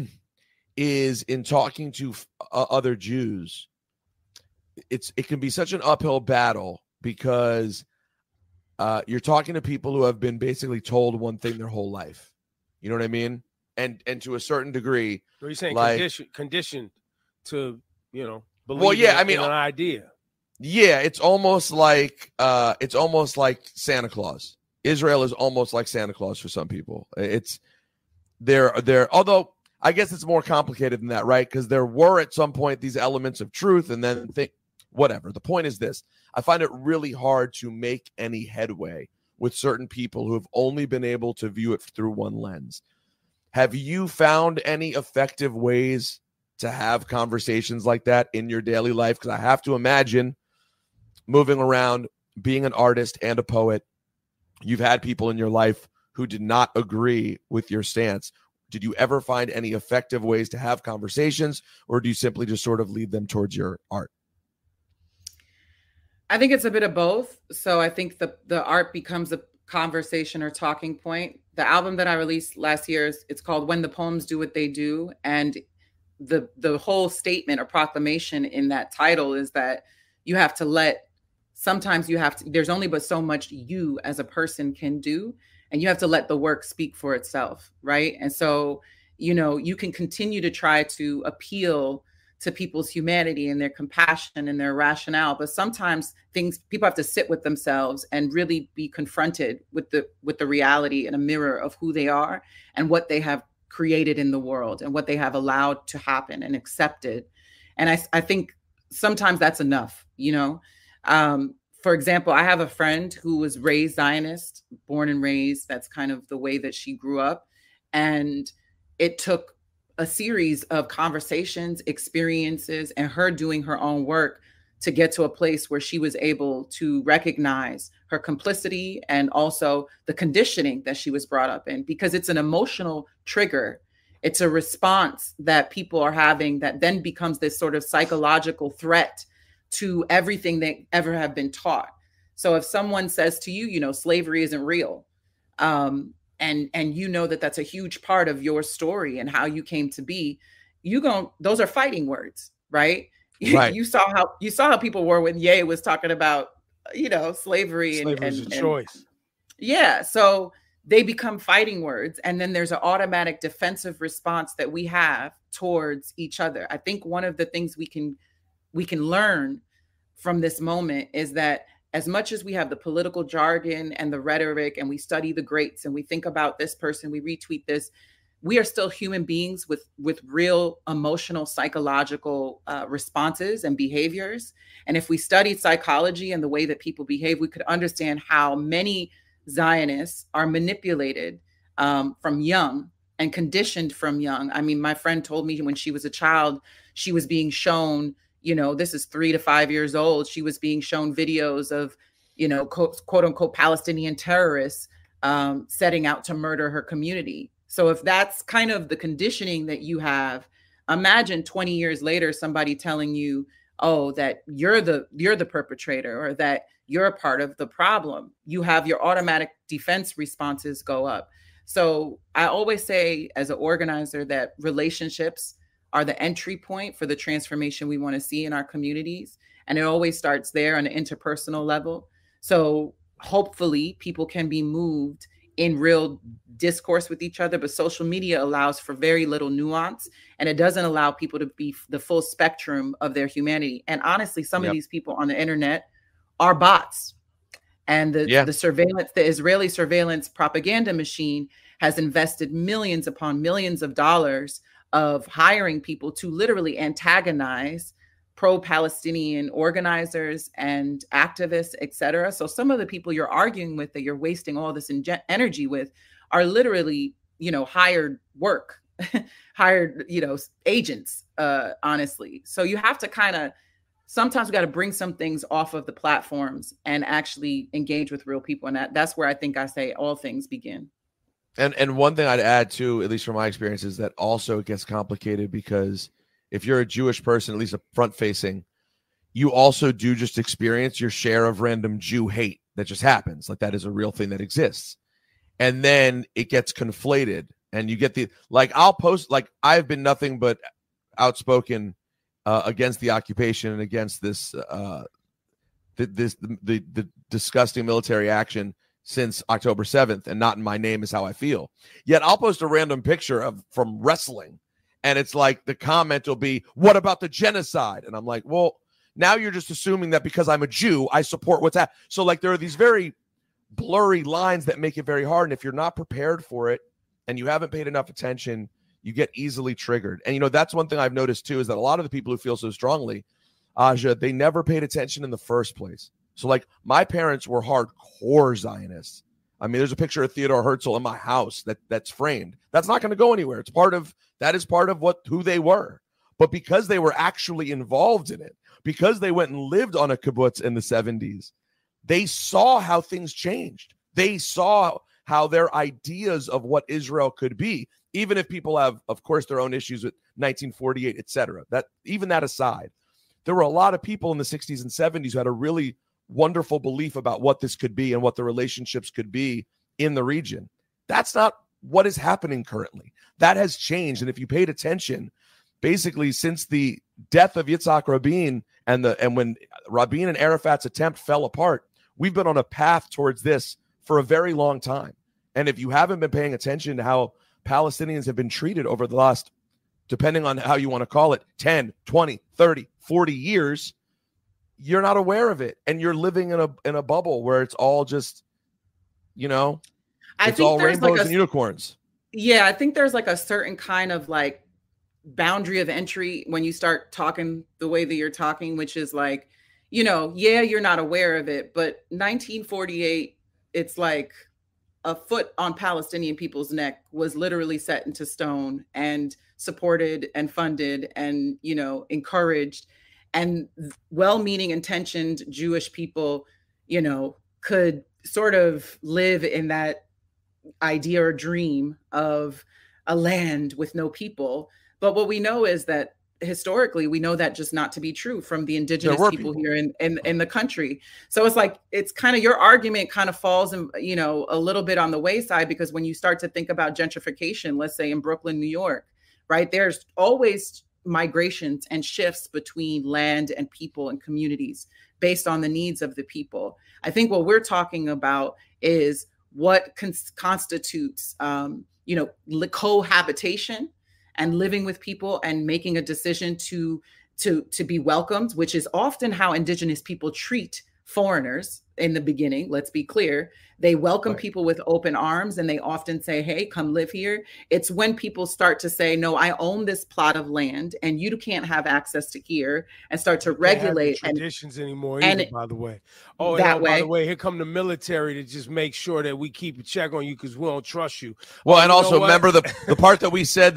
is in talking to other Jews. It can be such an uphill battle, because you're talking to people who have been basically told one thing their whole life. You know what I mean? And to a certain degree, What are you saying? Like, Conditioned to, you know, believe well, yeah, in, I mean, in an idea. yeah, it's almost like Santa Claus. Israel is almost like Santa Claus for some people. It's they're although I guess it's more complicated than that, right? Because there were at some point these elements of truth, and then whatever. The point is this: I find it really hard to make any headway with certain people who have only been able to view it through one lens. Have you found any effective ways to have conversations like that in your daily life? Because I have to imagine, moving around, being an artist and a poet, you've had people in your life who did not agree with your stance. Did you ever find any effective ways to have conversations, or do you simply just sort of lead them towards your art? I think it's a bit of both. So I think the art becomes a conversation or talking point. The album that I released last year, it's called When the Poems Do What They Do. And the whole statement or proclamation in that title is that you have to sometimes there's only but so much you as a person can do. And you have to let the work speak for itself, right? And so, you know, you can continue to try to appeal to people's humanity and their compassion and their rationale, but sometimes people have to sit with themselves and really be confronted with the reality and a mirror of who they are and what they have created in the world and what they have allowed to happen and accepted. And I think sometimes that's enough, you know. For example, I have a friend who was raised Zionist, born and raised. That's kind of the way that she grew up. And it took a series of conversations, experiences, and her doing her own work to get to a place where she was able to recognize her complicity and also the conditioning that she was brought up in, because it's an emotional trigger. It's a response that people are having that then becomes this sort of psychological threat to everything they ever have been taught. So if someone says to you, you know, slavery isn't real, and you know that that's a huge part of your story and how you came to be, those are fighting words, right? Right. You saw how people were when Ye was talking about, you know, slavery and a choice. Yeah. So they become fighting words. And then there's an automatic defensive response that we have towards each other. I think one of the things we can learn from this moment is that as much as we have the political jargon and the rhetoric, and we study the greats and we think about this person, we retweet this, we are still human beings with real emotional, psychological responses and behaviors. And if we studied psychology and the way that people behave, we could understand how many Zionists are manipulated from young and conditioned from young. I mean, my friend told me when she was a child, she was being shown, you know, this is 3 to 5 years old. She was being shown videos of, you know, quote unquote Palestinian terrorists setting out to murder her community. So if that's kind of the conditioning that you have, imagine 20 years later, somebody telling you, oh, that you're the perpetrator or that you're a part of the problem. You have your automatic defense responses go up. So I always say as an organizer that relationships are the entry point for the transformation we want to see in our communities. And it always starts there on an interpersonal level. So hopefully people can be moved in real discourse with each other, but social media allows for very little nuance, and it doesn't allow people to be the full spectrum of their humanity. And honestly, some of these people on the internet are bots. And the surveillance, the Israeli surveillance propaganda machine has invested millions upon millions of dollars of hiring people to literally antagonize pro-Palestinian organizers and activists, et cetera. So some of the people you're arguing with, that you're wasting all this energy with, are literally, you know, hired work, hired, you know, agents, honestly. So you have to kind of, sometimes we got to bring some things off of the platforms and actually engage with real people. And that's where I think I say all things begin. And one thing I'd add too, at least from my experience, is that also it gets complicated because if you're a Jewish person, at least a front facing, you also do just experience your share of random Jew hate that just happens. Like that is a real thing that exists. And then it gets conflated and you get I'll post, I've been nothing but outspoken against the occupation and against this, the disgusting military action since October 7th, and not in my name is how I feel. Yet I'll post a random picture from wrestling. And it's like the comment will be, what about the genocide? And I'm like, well, now you're just assuming that because I'm a Jew, I support what's happening. So like there are these very blurry lines that make it very hard. And if you're not prepared for it and you haven't paid enough attention, you get easily triggered. And, you know, that's one thing I've noticed too, is that a lot of the people who feel so strongly, Aja, they never paid attention in the first place. So like my parents were hardcore Zionists. I mean, there's a picture of Theodore Herzl in my house that's framed. That's not going to go anywhere. That is part of who they were. But because they were actually involved in it, because they went and lived on a kibbutz in the 70s, they saw how things changed. They saw how their ideas of what Israel could be, even if people have, of course, their own issues with 1948, etc. Even that aside, there were a lot of people in the 60s and 70s who had a really wonderful belief about what this could be and what the relationships could be in the region. That's not what is happening currently. That has changed. And if you paid attention, basically since the death of Yitzhak Rabin and when Rabin and Arafat's attempt fell apart, we've been on a path towards this for a very long time. And if you haven't been paying attention to how Palestinians have been treated over the last, depending on how you want to call it, 10, 20, 30, 40 years, you're not aware of it, and you're living in a bubble where it's all just, you know, it's all rainbows and unicorns. Yeah, I think there's like a certain kind of like boundary of entry when you start talking the way that you're talking, which is like, you know, yeah, you're not aware of it, but 1948, it's like a foot on Palestinian people's neck was literally set into stone and supported and funded and, you know, encouraged. And well-meaning, intentioned Jewish people, you know, could sort of live in that idea or dream of a land with no people. But what we know is that historically, we know that just not to be true from the indigenous people here in the country. So it's like, it's kind of, your argument kind of falls, you know, a little bit on the wayside, because when you start to think about gentrification, let's say in Brooklyn, New York, right, there's always migrations and shifts between land and people and communities based on the needs of the people. I think what we're talking about is what constitutes, you know, cohabitation and living with people and making a decision to be welcomed, which is often how indigenous people treat foreigners. in the beginning, let's be clear. They welcome Right. people with open arms, and they often say, hey, come live here. It's when people start to say, no, I own this plot of land and you can't have access to here, and start to Can't have the regulate and traditions anymore and either, by the way. Oh, that and by the way. way, here come the military to just make sure that we keep a check on you because we don't trust you. Well, Oh, and you know also what? remember the part that we said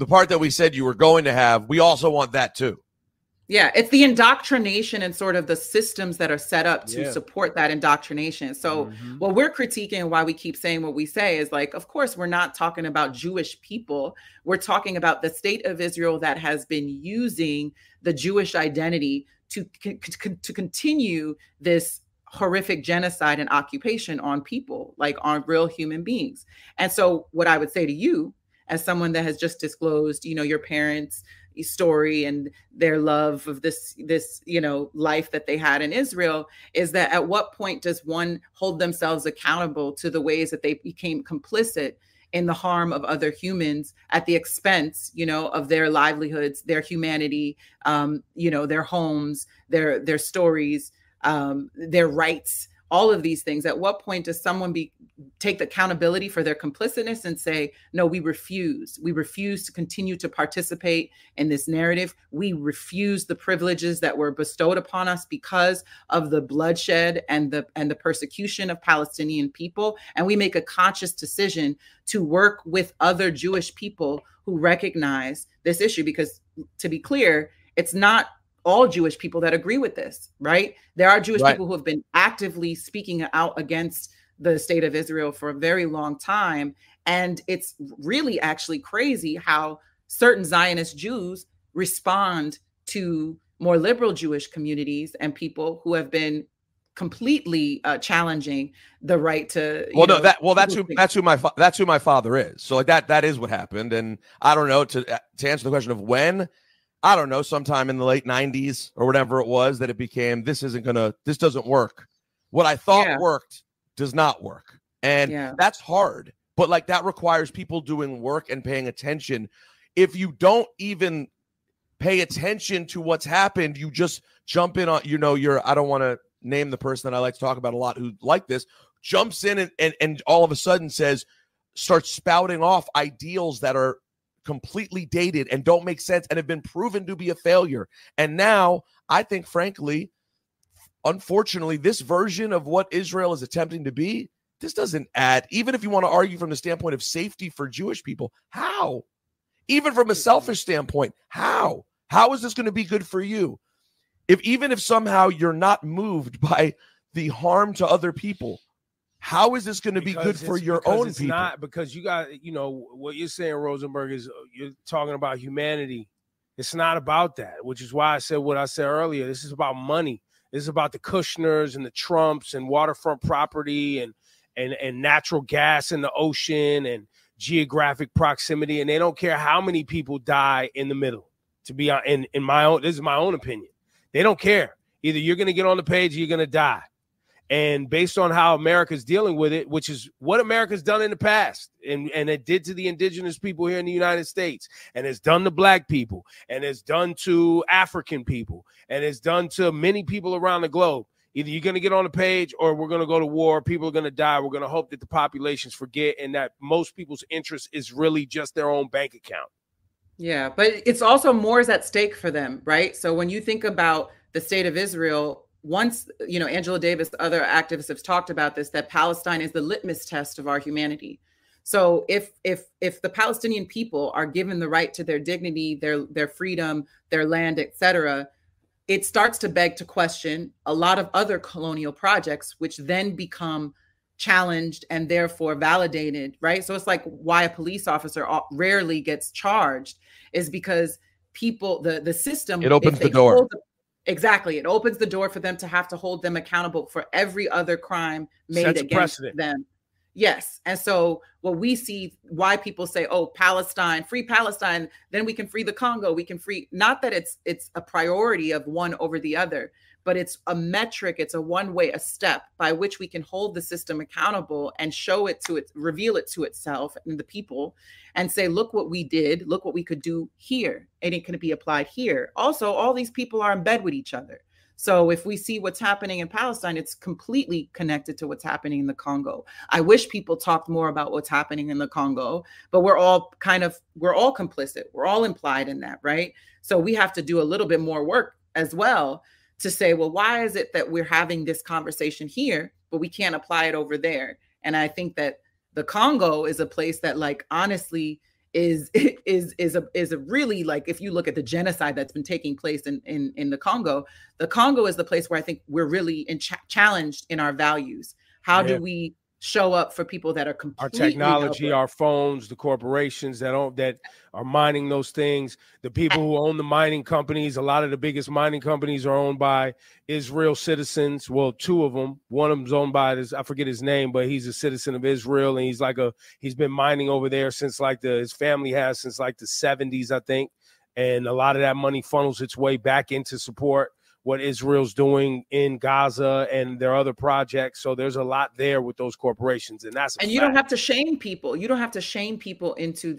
you were going to have. We also want that too. Yeah, it's the indoctrination and sort of the systems that are set up to Yeah. support that indoctrination. So what we're critiquing and why we keep saying what we say is like, of course, we're not talking about Jewish people. We're talking about the state of Israel that has been using the Jewish identity to continue this horrific genocide and occupation on people, like on real human beings. And so what I would say to you, as someone that has just disclosed, your parents' story and their love of this life that they had in Israel, is that at what point does one hold themselves accountable to the ways that they became complicit in the harm of other humans at the expense, of their livelihoods, their humanity, their homes, their stories, their rights, all of these things? At what point does someone take accountability for their complicitness and say, no, we refuse to continue to participate in this narrative. We refuse the privileges that were bestowed upon us because of the bloodshed and the persecution of Palestinian people. And we make a conscious decision to work with other Jewish people who recognize this issue, because, to be clear, it's not all Jewish people that agree with this, right? There are Jewish people who have been actively speaking out against the state of Israel for a very long time. And it's really actually crazy how certain Zionist Jews respond to more liberal Jewish communities and people who have been completely challenging the right to. That's who my father is. So like that is what happened. And I don't know, to answer the question of when, I don't know, sometime in the late 90s or whatever it was, that it became, this doesn't work. What I thought worked does not work. And that's hard. But like, that requires people doing work and paying attention. If you don't even pay attention to what's happened, you just jump in on, I don't want to name the person that I like to talk about a lot who like this, jumps in and all of a sudden starts spouting off ideals that are completely dated and don't make sense and have been proven to be a failure. And now I think, frankly, unfortunately, this version of what Israel is attempting to be, this doesn't add, even if you want to argue from the standpoint of safety for Jewish people, how? Even from a selfish standpoint, how? How is this going to be good for you? Even if somehow you're not moved by the harm to other people, how is this going to be good for your own people? Not because you got, what you're saying, Rosenberg, is you're talking about humanity. It's not about that, which is why I said what I said earlier. This is about money. This is about the Kushners and the Trumps and waterfront property and natural gas in the ocean and geographic proximity. And they don't care how many people die in the middle. To be in my own, this is my own opinion. They don't care. Either you're going to get on the page or you're going to die. And based on how America's dealing with it, which is what America's done in the past, and it did to the indigenous people here in the United States, and it's done to black people, and it's done to African people, and it's done to many people around the globe. Either you're going to get on the page or we're going to go to war. People are going to die. We're going to hope that the populations forget and that most people's interest is really just their own bank account. Yeah, but it's also more is at stake for them, right? So when you think about the state of Israel, once, Angela Davis, other activists have talked about this, that Palestine is the litmus test of our humanity. So if the Palestinian people are given the right to their dignity, their freedom, their land, etc., it starts to beg to question a lot of other colonial projects, which then become challenged and therefore validated, right? So it's like why a police officer rarely gets charged is because people, the system, it opens the door. Exactly. It opens the door for them to have to hold them accountable for every other crime made against them. Yes. And so what we see, why people say, oh, Palestine, free Palestine, then we can free the Congo. We can free, not that it's a priority of one over the other, but it's a metric. It's a one-way, a step by which we can hold the system accountable and reveal it to itself and the people and say, look what we did, look what we could do here. And it can be applied here. Also, all these people are in bed with each other. So if we see what's happening in Palestine, it's completely connected to what's happening in the Congo. I wish people talked more about what's happening in the Congo, but we're all complicit. We're all implied in that, right? So we have to do a little bit more work as well to say, well, why is it that we're having this conversation here, but we can't apply it over there? And I think that the Congo is a place that, like, honestly, is a really, like, if you look at the genocide that's been taking place in the Congo is the place where I think we're really challenged in our values. How do we show up for people that are completely our technology, helpless? our phones, the corporations that are mining those things, the people who own the mining companies. A lot of the biggest mining companies are owned by Israel citizens. Well, two of them. One of them's owned by I forget his name, but he's a citizen of Israel, and he's been mining over there since his family has since like the 70s, I think. And a lot of that money funnels its way back into support what Israel's doing in Gaza and their other projects. So there's a lot there with those corporations, and you don't have to shame people. You don't have to shame people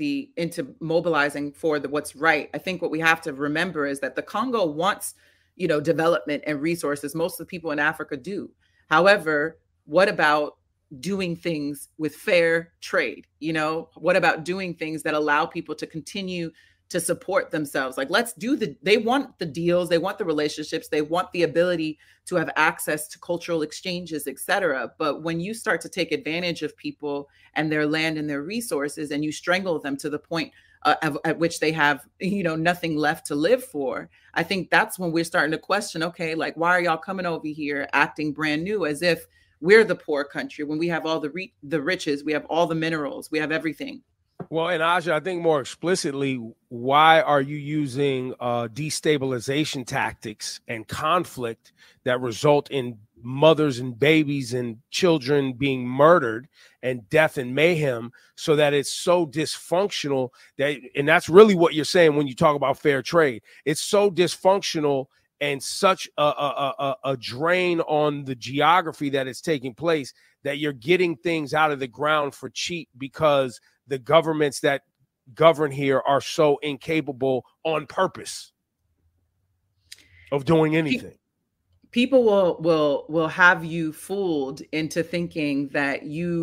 into mobilizing for what's right. I think what we have to remember is that the Congo wants, development and resources. Most of the people in Africa do. However, what about doing things with fair trade? What about doing things that allow people to continue to support themselves? Like, they want the deals, they want the relationships, they want the ability to have access to cultural exchanges, etc. But when you start to take advantage of people and their land and their resources, and you strangle them to the point at which they have, nothing left to live for, I think that's when we're starting to question, okay, like, why are y'all coming over here acting brand new as if we're the poor country when we have all the riches, we have all the minerals, we have everything. Well, and Aja, I think more explicitly, why are you using destabilization tactics and conflict that result in mothers and babies and children being murdered and death and mayhem, so that it's so dysfunctional and that's really what you're saying when you talk about fair trade. It's so dysfunctional and such a drain on the geography that it's taking place that you're getting things out of the ground for cheap because the governments that govern here are so incapable on purpose of doing anything. People will have you fooled into thinking that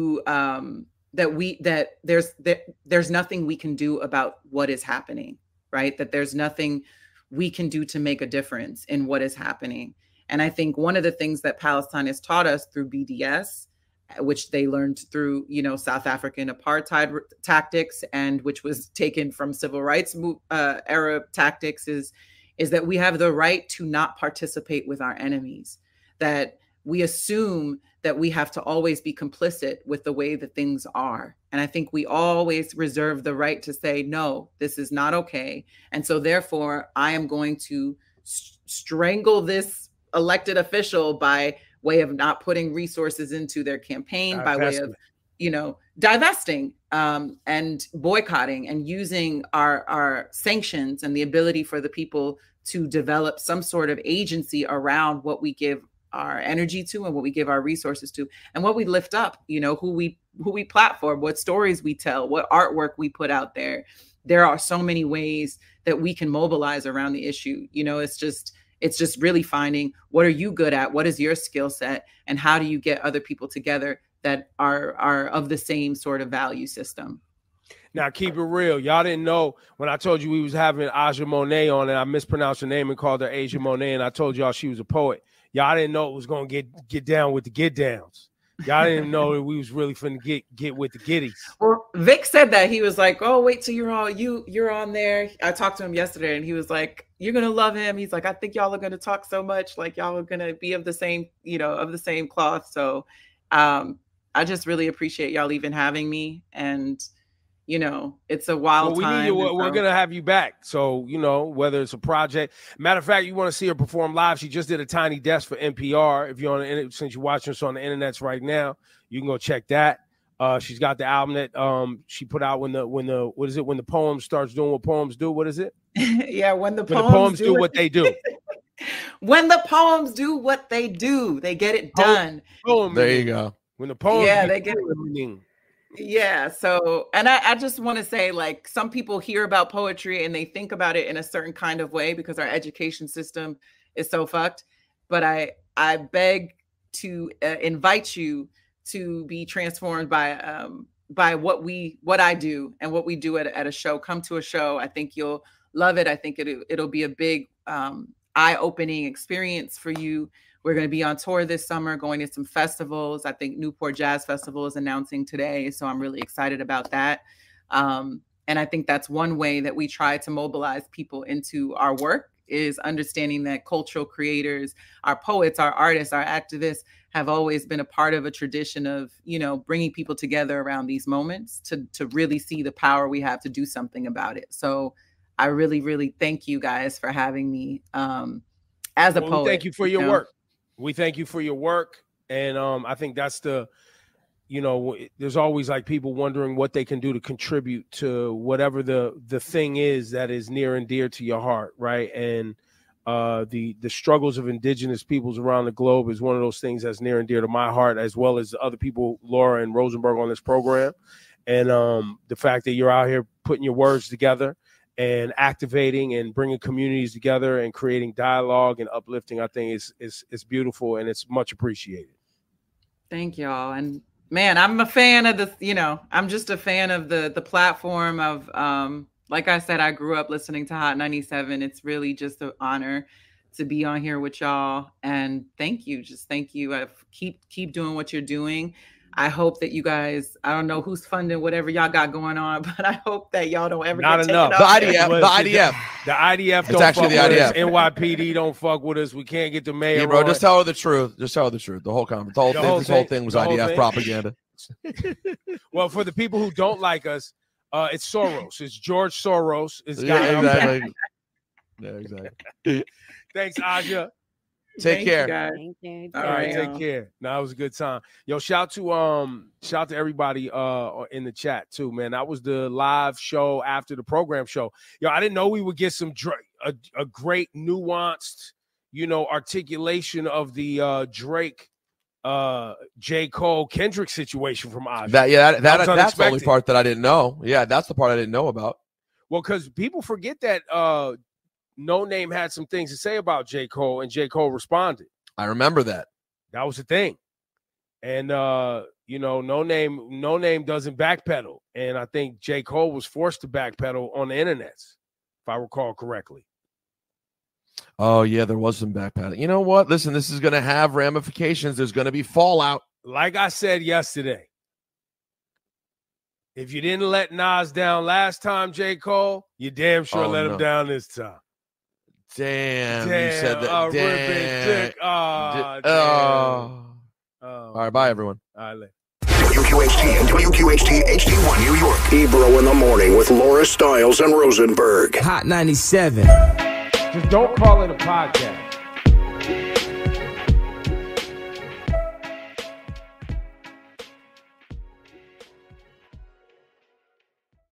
there's nothing we can do about what is happening, right? That there's nothing we can do to make a difference in what is happening. And I think one of the things that Palestine has taught us through BDS, which they learned through, South African apartheid tactics, and which was taken from civil rights era tactics, is that we have the right to not participate with our enemies, that we assume that we have to always be complicit with the way that things are. And I think we always reserve the right to say, no, this is not okay. And so therefore, I am going to strangle this elected official by way of not putting resources into their campaign, by way of, divesting and boycotting and using our sanctions and the ability for the people to develop some sort of agency around what we give our energy to and what we give our resources to and what we lift up, who we platform, what stories we tell, what artwork we put out there. There are so many ways that we can mobilize around the issue. It's just really finding, what are you good at? What is your skill set? And how do you get other people together that are of the same sort of value system? Now, keep it real. Y'all didn't know when I told you we was having Aja Monet on, and I mispronounced her name and called her Asia Monet, and I told y'all she was a poet. Y'all didn't know it was going to get down with the get downs. Y'all didn't know that we was really finna get with the giddies. Well, Vic said that. He was like, "Oh, wait till you're on there." I talked to him yesterday, and he was like, "You're gonna love him." He's like, "I think y'all are gonna talk so much, like y'all are gonna be of the same, of the same cloth." So, I just really appreciate y'all even having me, and it's a wild time. We're gonna have you back. So whether it's a project. Matter of fact, you want to see her perform live? She just did a Tiny Desk for NPR. If you're on the since you're watching us on the internets right now, you can go check that. She's got the album that she put out when the poem starts doing what poems do. What is it? Yeah, when the poems do what they do. When the poems do what they do, they get it done. There you go. When the poems, they get it. Yeah. So, and I just want to say, like, some people hear about poetry and they think about it in a certain kind of way because our education system is so fucked. but I beg to invite you to be transformed by what I do and what we do at a show. Come to a show. I think you'll love it. I think it'll be a big eye-opening experience for you. We're going to be on tour this summer, going to some festivals. I think Newport Jazz Festival is announcing today, so I'm really excited about that. And I think that's one way that we try to mobilize people into our work, is understanding that cultural creators, our poets, our artists, our activists have always been a part of a tradition of, bringing people together around these moments to really see the power we have to do something about it. So I really, really thank you guys for having me as a poet. Thank you for your work. We thank you for your work. And I think that's there's always like people wondering what they can do to contribute to whatever the thing is that is near and dear to your heart, right? And the struggles of indigenous peoples around the globe is one of those things that's near and dear to my heart, as well as other people, Laura and Rosenberg, on this program. And the fact that you're out here putting your words together and activating and bringing communities together and creating dialogue and uplifting, I think is beautiful, and it's much appreciated. Thank y'all. And man, I'm a fan of this, I'm just a fan of the platform of, like I said, I grew up listening to Hot 97. It's really just an honor to be on here with y'all. And thank you. Just thank you. Keep doing what you're doing. I hope that you guys, I don't know who's funding whatever y'all got going on, but I hope that y'all don't ever Not get enough. taken The IDF. The IDF It's don't actually fuck the with us. IDF. NYPD don't fuck with us. We can't get the mayor. Yeah, bro, on. just tell her the truth. Just tell her the truth. The whole conference. This whole thing was the whole IDF thing? propaganda. Well, for the people who don't like us, it's Soros. It's George Soros. It's Yeah, got exactly. Yeah, exactly. Thanks, Aja. Take care. Thank you. All right, take care. No, it was a good time. Yo, shout to everybody in the chat too, man. That was the live show after the program show. Yo, I didn't know we would get some a great nuanced, articulation of the Drake, J. Cole, Kendrick situation from Aja. That's the only unexpected. part that I didn't know. Yeah, that's the part I didn't know about. Well, because people forget that No Name had some things to say about J. Cole, and J. Cole responded. I remember that. That was the thing. And No Name doesn't backpedal. And I think J. Cole was forced to backpedal on the internet, if I recall correctly. Oh, yeah, there was some backpedaling. You know what? Listen, this is going to have ramifications. There's going to be fallout. Like I said yesterday, if you didn't let Nas down last time, J. Cole, you damn sure let him down this time. Damn, you said that. Damn. All right, bye, everyone. All right, later. WQHT and WQHT HD1 New York. Ebro in the morning with Laura Stiles and Rosenberg. Hot 97. Just don't call it a podcast.